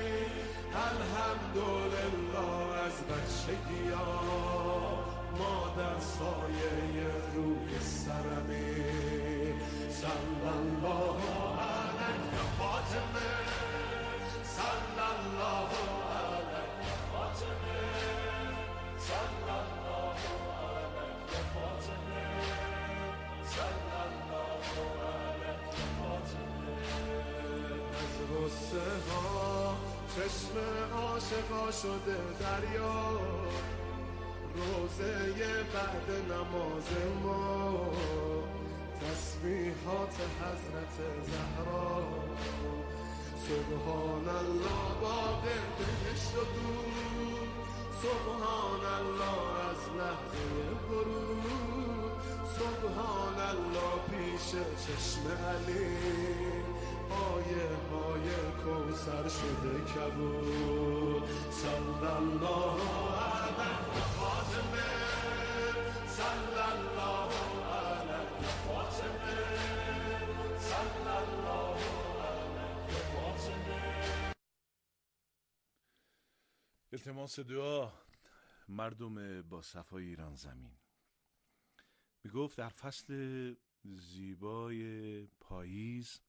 الحمدلله از بچگی ها مادر سایه روی سرمی. صلی الله علیه فاطمه، صلی الله علیه فاطمه، صلی الله علیه فاطمه، صلی الله علیه فاطمه. از غصه ها چشم عاشقا شده دریا، روزه بعد نماز ما تسبیحات حضرت زهرا. سبحان الله باغ بهشت و دور، سبحان الله از لحظه غروب، سبحان الله پیش چشم علی، آیه های کوثر شده کبود. صلی الله علیه فاطمه، صلی الله علیه فاطمه، صلی الله علیه فاطمه.
التماس دعا مردم با صفای ایران زمین. می گفت در فصل زیبای پاییز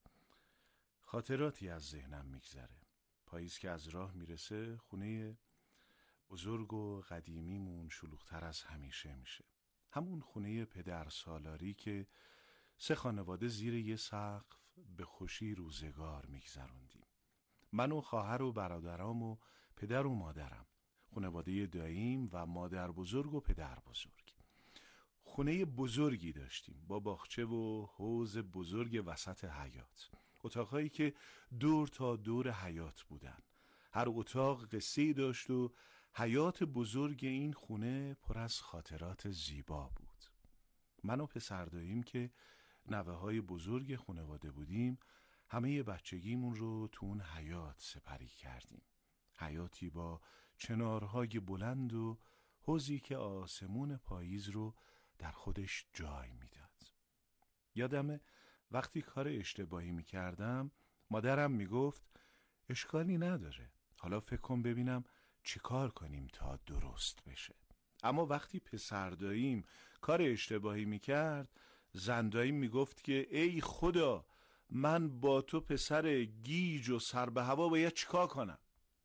خاطراتی از ذهنم میگذره. پاییز که از راه میرسه، خونه بزرگ و قدیمیمون شلوغ‌تر از همیشه میشه. همون خونه پدر سالاری که سه خانواده زیر یه سقف به خوشی روزگار میگذروندیم. من و خواهر و برادرام و پدر و مادرم، خانواده داییم و مادر بزرگ و پدر بزرگ. خونه بزرگی داشتیم با باغچه و حوض بزرگ وسط حیاط، اتاقهایی که دور تا دور حیاط بودن. هر اتاق قصه‌ای داشت و حیاط بزرگ این خونه پر از خاطرات زیبا بود. من و پسر داییم که نوه های بزرگ خانواده بودیم، همه بچگیمون رو تو اون حیاط سپری کردیم. حیاطی با چنارهای بلند و حوضی که آسمون پاییز رو در خودش جای میداد. یادمه وقتی کار اشتباهی میکردم مادرم میگفت اشکالی نداره، حالا فکر کن ببینم چی کار کنیم تا درست بشه. اما وقتی پسر داییم کار اشتباهی میکرد، زن داییم میگفت که ای خدا، من با تو پسر گیج و سر به هوا باید چیکار کنم؟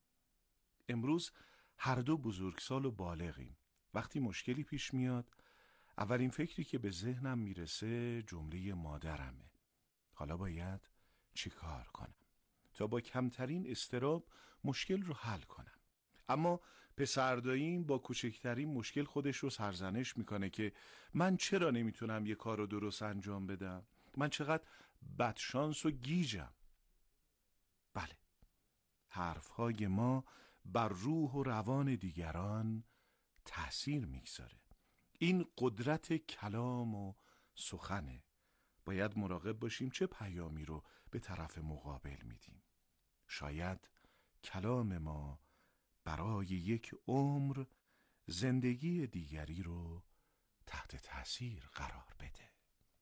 امروز هر دو بزرگسال و بالغیم. وقتی مشکلی پیش میاد، اولین فکری که به ذهنم میرسه جمله مادرمه. حالا باید چیکار کنم تا با کمترین اضطراب مشکل رو حل کنم؟ اما پسر داییم با کوچکترین مشکل خودش رو سرزنش میکنه که من چرا نمیتونم یه کار رو درست انجام بدم؟ من چقدر بدشانس و گیجم. بله، حرفهای ما بر روح و روان دیگران تأثیر میگذاره. این قدرت کلام و سخنه. باید مراقب باشیم چه پیامی رو به طرف مقابل میدیم. شاید کلام ما برای یک عمر زندگی دیگری رو تحت تأثیر قرار بده.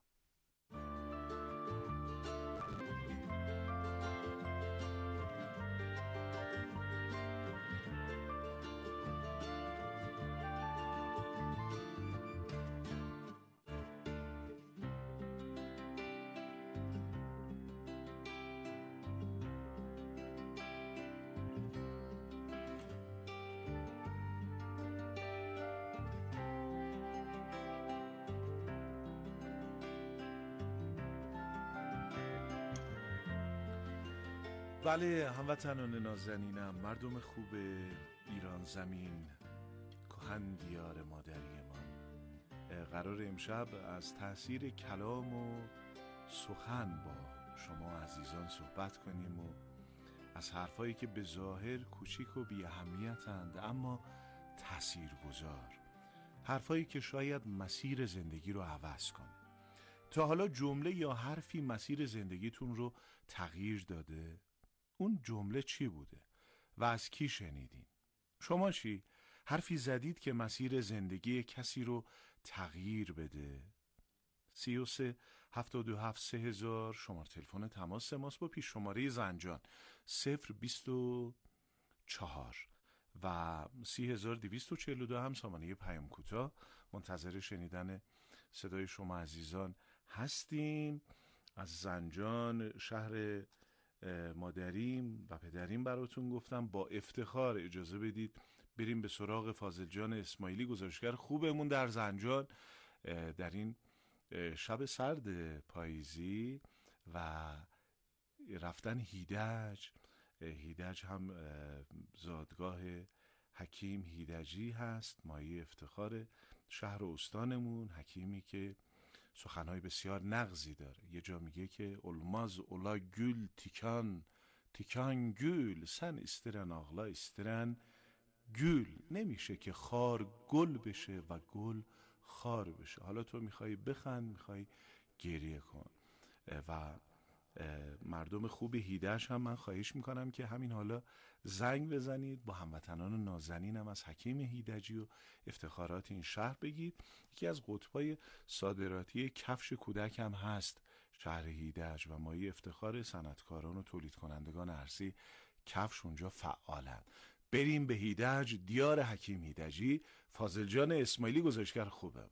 بله هموطنان نازنینم، مردم خوب ایران زمین، کهن دیار مادری ما، قرار امشب از تأثیر کلام و سخن با شما عزیزان صحبت کنیم و از حرفایی که به ظاهر کوچیک و بی اهمیتند اما تأثیر گذار، حرفایی که شاید مسیر زندگی رو عوض کنه. تا حالا جمله یا حرفی مسیر زندگیتون رو تغییر داده؟ اون جمله چی بوده و از کی شنیدین؟ شما چی؟ حرفی زدید که مسیر زندگی کسی رو تغییر بده؟ سی و سه هفتاد و هفت سه هزار شماره تلفن تماس ماست با پیش شماره زنجان صفر بیست و چهار و سی هزار دویست و چهل و دو هم سامانه پیام کوتاه. منتظر شنیدن صدای شما عزیزان هستیم. از زنجان شهر مادریم و پدریم براتون گفتم. با افتخار اجازه بدید بریم به سراغ فاضل جان اسماعیلی، گزارشگر خوبمون در زنجان در این شب سرد پاییزی و رفتن هیدج. هیدج هم زادگاه حکیم هیدجی هست، مایه افتخار شهر و استانمون. حکیمی که سخنهای بسیار نغزی داره. یه جا میگه که olmaz ola gül tikan tikan gül sen istiren ağla istiren gül. نمیشه که خار گل بشه و گل خار بشه. حالا تو میخوای بخند، میخوای گریه کن. و مردم خوب هیدش هم من خواهش میکنم که همین حالا زنگ بزنید، با هموطنان نازنینم از حکیم هیدجی و افتخارات این شهر بگید. یکی از قطبای صادراتی کفش کودک هم هست شهر هیدج و مایه افتخار صنعتکاران و تولید کنندگان ارزی کفش اونجا فعالند. بریم به هیدج، دیار حکیم هیدجی. فاضل جان اسماعیلی گزارشگر خوبم.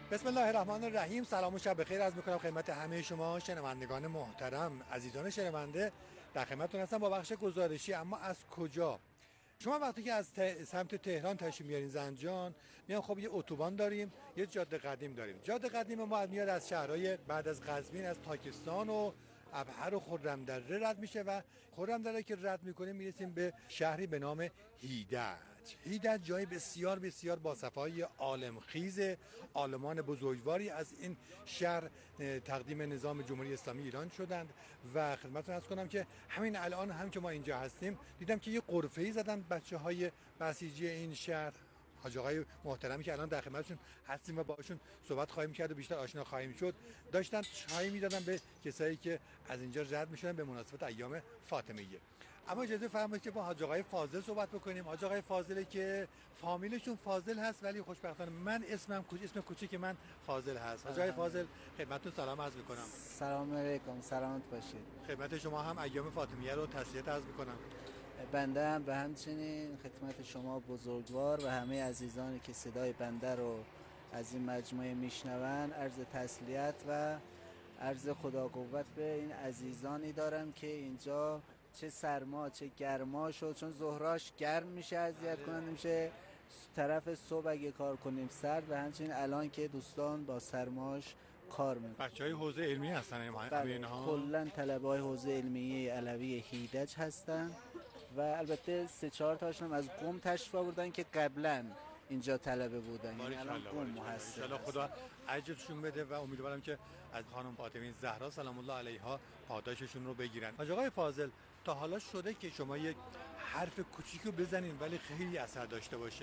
بسم الله الرحمن الرحیم. سلام و شب بخیر عرض می‌کنم خدمت همه شما شنوندگان محترم، عزیزان شنونده. در خدمتتون هستم با بخش گزارشی. اما از کجا؟ شما وقتی که از ت... سمت تهران تشریف میارین زنجان، میان خب یه اتوبان داریم، یه جاده قدیم داریم. جاده قدیم ما میاد از شهرهای بعد از قزوین، از پاکستان و ابهر و خرمدره رد میشه و خرمدره که رد میکنیم میرسیم به شهری به نام هیدج. هیدج جای بسیار بسیار با صفای عالمخیز. عالمان بزرگواری از این شهر تقدیم نظام جمهوری اسلامی ایران شدند و خدمتتون عرض کنم که همین الان هم که ما اینجا هستیم دیدم که یه غرفه‌ای زدن بچه‌های بسیجی این شهر، حاج آقای محترمی که الان در خدمتشون هستیم و باهاشون صحبت خواهیم کرد و بیشتر آشنا خواهیم شد، داشتن چای میدادن به کسایی که از اینجا رد میشدن به مناسبت ایام فاطمیه. اما اجازه فرمایید که با حاج آقای فاضل صحبت بکنیم. حاج آقای فاضلی که فامیلشون فاضل هست ولی خوشبختانه من اسمم اسم کوچیک من فاضل هست. حاج آقای فاضل خدمتتون سلام عرض میکنم.
سلام علیکم، سلامت باشید.
خدمت شما هم ایام فاطمیه رو تسلیت عرض میکنم.
بنده هم به همچنین خدمت شما بزرگوار و همه عزیزانی که صدای بنده رو از این مجموعه میشنون عرض تسلیت و عرض خدا قوت به این عزیزانی دارم که اینجا چه سرما چه گرما شد، چون ظهراش گرم میشه اذیت کننده میشه، طرف صبح اگه کار کنیم سرد و همچنین الان که دوستان با سرماش کار میکنن.
بچهای حوزه علمی هستن اینها؟
کلا طلبه‌های حوزه علمیه علوی هیدج هستن و البته سه چهار تاشون از قم تشریف آوردن که قبلا اینجا طلبه بودن، یعنی الان قم هستن.
ان خدا اجرشون بده و امیدوارم که از خانم فاطمه زهرا سلام الله علیها پاداششون رو بگیرن. حاج آقای فاضل، تا حالا شده که شما یک حرف کوچیکو بزنین ولی خیلی اثر داشته باشه؟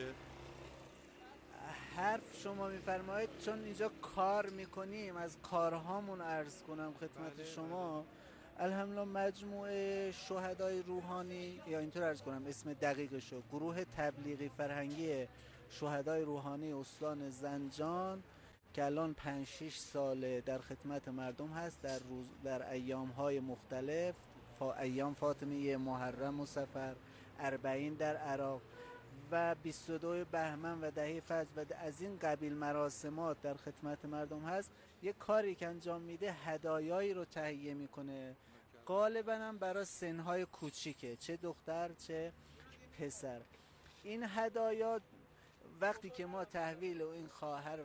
حرف شما میفرمایید چون اینجا کار میکنیم، از کارهامون عرض کنم خدمت شما. الحمدلله مجموعه شهدای روحانی، یا اینطور عرض کنم اسم دقیقشو، گروه تبلیغی فرهنگی شهدای روحانی استان زنجان که الان پنج شش ساله در خدمت مردم هست در روز در ایام‌های مختلف، فا ایام فاطمیه، محرم و صفر، اربعین در عراق و بیست و دو بهمن و دهه فجر و از این قبیل مراسمات در خدمت مردم هست. یک کاری که انجام میده هدایایی رو تهیه میکنه، غالبا هم برای سنهای کوچیکه، چه دختر چه پسر. این هدایا وقتی که ما تحویل این خواهر